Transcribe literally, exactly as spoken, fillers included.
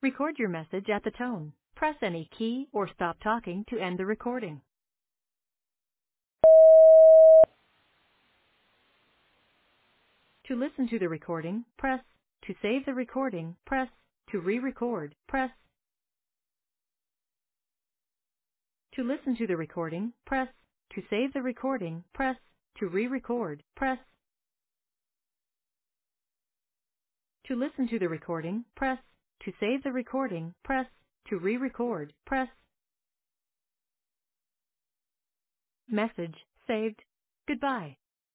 Record your message at the tone. Press any key or stop talking to end the recording. To listen to the recording, press. To save the recording, press. To re-record, press. To listen to the recording, press. To save the recording, press. To re-record, press. To listen to the recording, press. To save the recording, press. To re-record, press. Message saved. Goodbye.